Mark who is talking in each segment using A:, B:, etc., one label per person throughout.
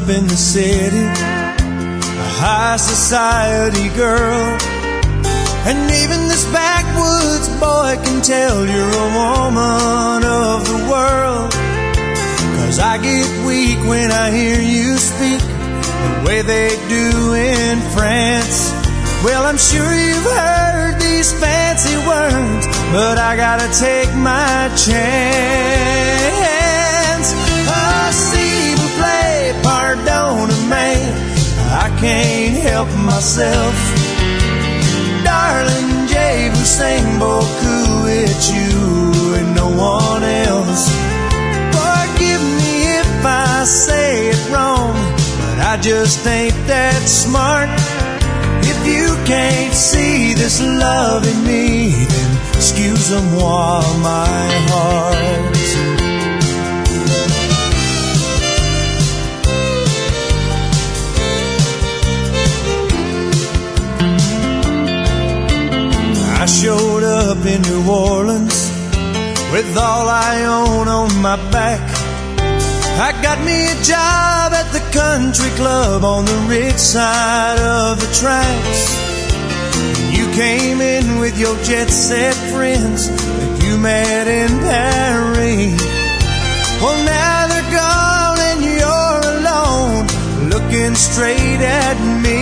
A: up in the city, a high society girl. And even this backwoods boy can tell you're a woman of the world. 'Cause I get weak when I hear you speak the way they do in France. Well, I'm sure you've heard these fancy words, but I gotta take my chance. Oh, s'il vous plaît, pardonnez-moi, I can't help myself. Darling, je vous aime beaucoup, it's you and no one else. Forgive me if I say it wrong, but I just ain't that smart. If you can't see this love in me, then excuse-moi my heart. I showed up in New Orleans with all I own on my back. I got me a job at the country club on the rich side of the tracks. You came in with your jet-set friends that you met in Paris. Well, now they're gone and you're alone, looking straight at me.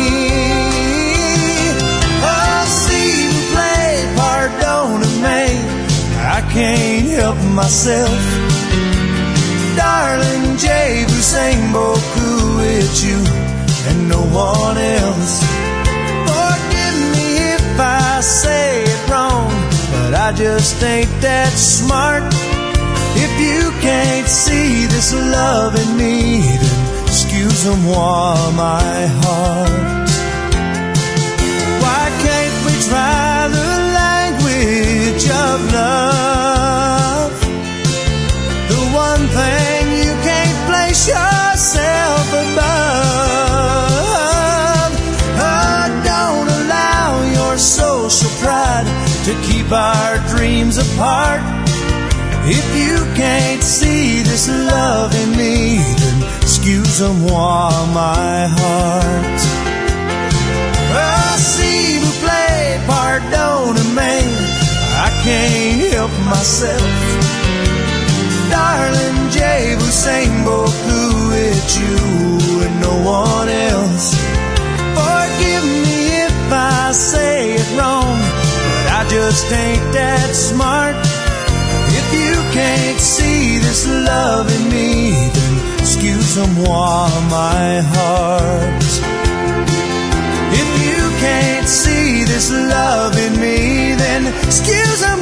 A: Oh, s'il vous plaît, pardonnez-moi, I can't help myself. Darling, je vous aime beaucoup, it's you and no one else. Forgive me if I say it wrong, but I just ain't that smart. If you can't see this love in me, then excuse-moi my heart. Why can't we try the language of love? The one thing you can't place yourself above. Oh, don't allow your social pride to keep our dreams apart. If you can't see this love in me, then excuse-moi my heart. Oh, s'il vous plaît, pardonnez-moi, I can't help myself. Darling, je vous aime beaucoup, it's you and no one else. Forgive me if I say it wrong, but I just ain't that smart. If you can't see this love in me, then excuse-moi my heart. If you can't see this love in me, then excuse-moi